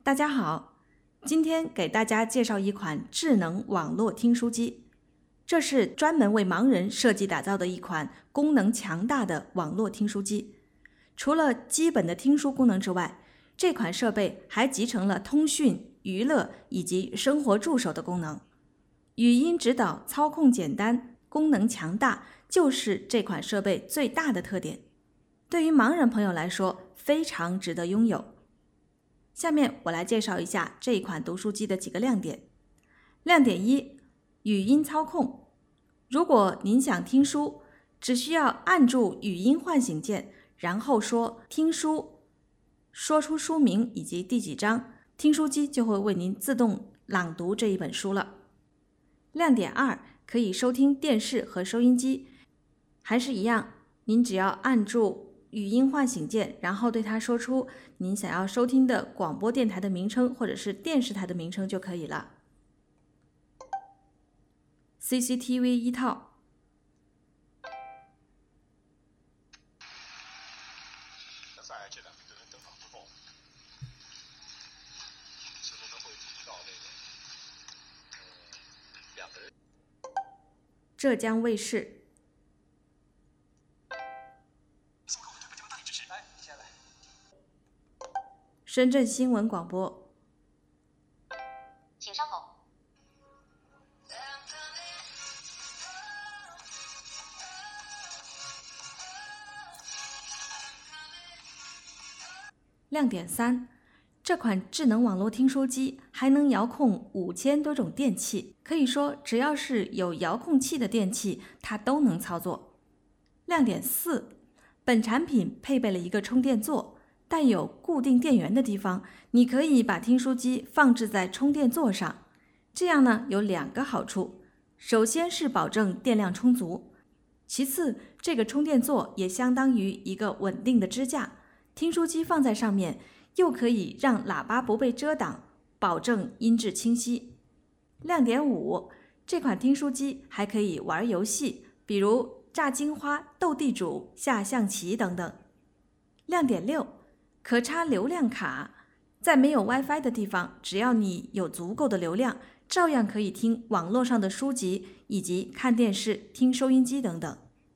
大家好，今天给大家介绍一款智能网络听书机。这是专门为盲人设计打造的一款功能强大的网络听书机。除了基本的听书功能之外，这款设备还集成了通讯、娱乐以及生活助手的功能。语音指导操控简单，功能强大，就是这款设备最大的特点。对于盲人朋友来说，非常值得拥有。下面我来介绍一下这一款读书机的几个亮点。亮点一，语音操控。如果您想听书，只需要按住语音唤醒键，然后说听书，说出书名以及第几章，听书机就会为您自动朗读这一本书了。亮点二，可以收听电视和收音机。还是一样，您只要按住语音唤醒键，然后对它说出您想要收听的广播电台的名称或者是电视台的名称就可以了。CCTV 一套。 在这两个人登场之后，新闻会提到两个人。 浙江卫视。深圳新闻广播。 请稍后。 亮点三，这款智能网络听书机还能遥控5000多种电器，可以说只要是有遥控器的电器，它都能操作。亮点四，本产品配备了一个充电座，带有固定电源的地方，你可以把听书机放置在充电座上。这样呢，有2个好处。首先是保证电量充足，其次，这个充电座也相当于一个稳定的支架，听书机放在上面，又可以让喇叭不被遮挡，保证音质清晰。亮点五，这款听书机还可以玩游戏，比如炸金花、斗地主、下象棋等等。亮点六，可插流量卡，在没有 WiFi 的地方，只要你有足够的流量，照样可以听网络上的书籍，以及看电视、听收音机等等。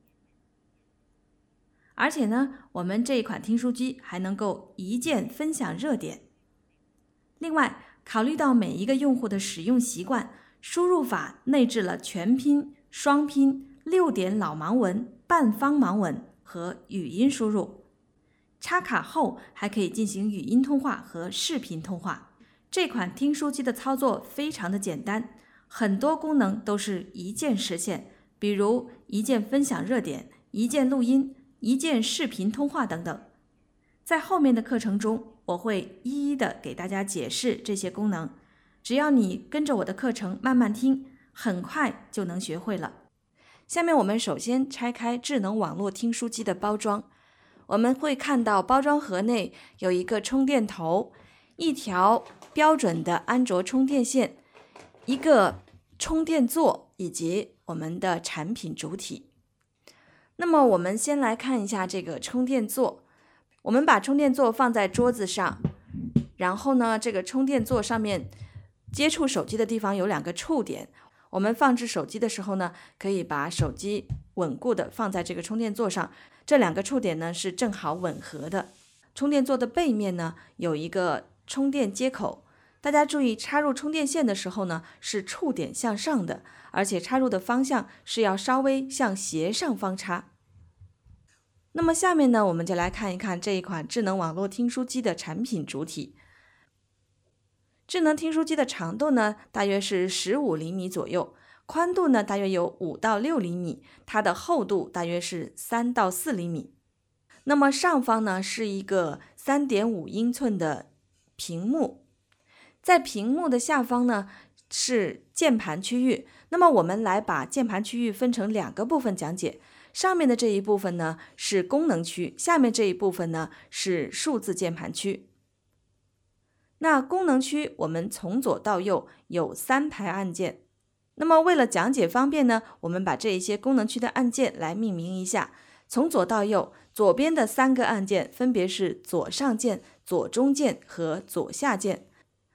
而且呢，我们这一款听书机还能够一键分享热点。另外，考虑到每一个用户的使用习惯，输入法内置了全拼、双拼、6点老盲文、半方盲文和语音输入。插卡后还可以进行语音通话和视频通话。这款听书机的操作非常的简单，很多功能都是一键实现，比如一键分享热点、一键录音、一键视频通话等等。在后面的课程中，我会一一的给大家解释这些功能，只要你跟着我的课程慢慢听，很快就能学会了。下面我们首先拆开智能网络听书机的包装，我们会看到包装盒内有一个充电头，一条标准的安卓充电线，一个充电座以及我们的产品主体。那么我们先来看一下这个充电座，我们把充电座放在桌子上，然后呢，这个充电座上面接触手机的地方有2个触点，我们放置手机的时候呢，可以把手机稳固的放在这个充电座上，这2个触点呢是正好吻合的。充电座的背面呢有一个充电接口，大家注意插入充电线的时候呢是触点向上的，而且插入的方向是要稍微向斜上方插。那么下面呢，我们就来看一看这一款智能网络听书机的产品主体。智能听书机的长度呢大约是15厘米左右，宽度呢大约有5到6厘米，它的厚度大约是3到4厘米。那么上方呢是一个 3.5 英寸的屏幕，在屏幕的下方呢是键盘区域。那么我们来把键盘区域分成2个部分讲解，上面的这一部分呢是功能区，下面这一部分呢是数字键盘区。那功能区我们从左到右有3排按键，那么为了讲解方便呢，我们把这一些功能区的按键来命名一下。从左到右，左边的3个按键分别是左上键、左中键和左下键，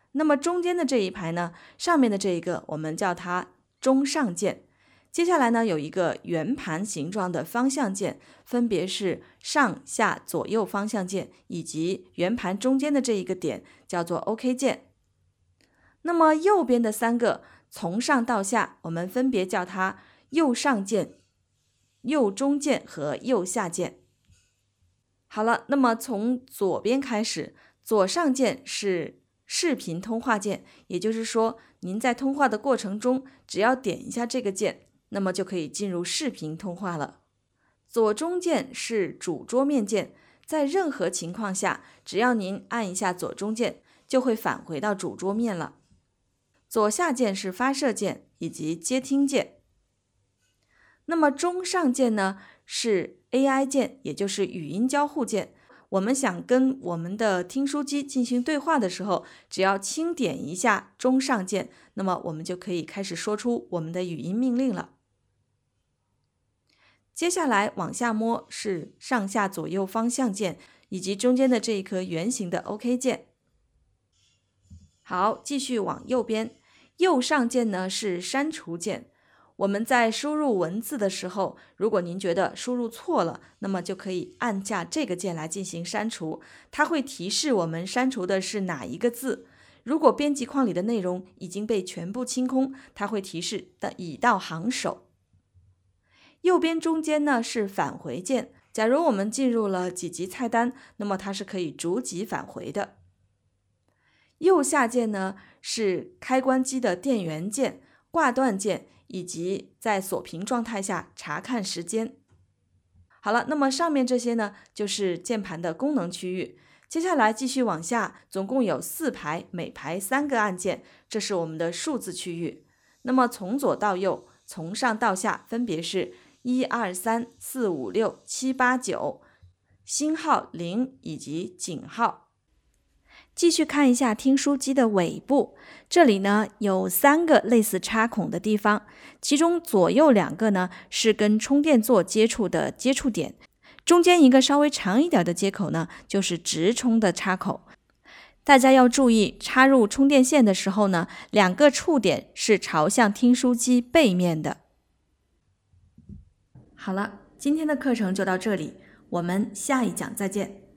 那么中间的这一排呢，上面的这一个我们叫它中上键。接下来呢，有一个圆盘形状的方向键，分别是上下左右方向键，以及圆盘中间的这一个点叫做 OK 键。那么右边的3个从上到下，我们分别叫它右上键、右中键和右下键。好了，那么从左边开始，左上键是视频通话键，也就是说，您在通话的过程中，只要点一下这个键，那么就可以进入视频通话了。左中键是主桌面键，在任何情况下，只要您按一下左中键，就会返回到主桌面了。左下键是发射键以及接听键。那么中上键呢，是 AI 键，也就是语音交互键。我们想跟我们的听书机进行对话的时候，只要轻点一下中上键，那么我们就可以开始说出我们的语音命令了。接下来往下摸是上下左右方向键，以及中间的这一颗圆形的 OK 键。好，继续往右边，右上键呢是删除键。我们在输入文字的时候，如果您觉得输入错了，那么就可以按下这个键来进行删除，它会提示我们删除的是哪一个字。如果编辑框里的内容已经被全部清空，它会提示的已到行首。右边中间呢是返回键，假如我们进入了几级菜单，那么它是可以逐级返回的。右下键呢是开关机的电源键、挂断键，以及在锁屏状态下查看时间。好了，那么上面这些呢，就是键盘的功能区域。接下来继续往下，总共有4排，每排3个按键，这是我们的数字区域。那么从左到右，从上到下，分别是1、2、3、4、5、6、7、8、9，星号、0以及井号。继续看一下听书机的尾部，这里呢有3个类似插孔的地方，其中左右2个呢是跟充电座接触的接触点，中间一个稍微长一点的接口呢就是直充的插口。大家要注意，插入充电线的时候呢，2个触点是朝向听书机背面的。好了，今天的课程就到这里，我们下一讲再见。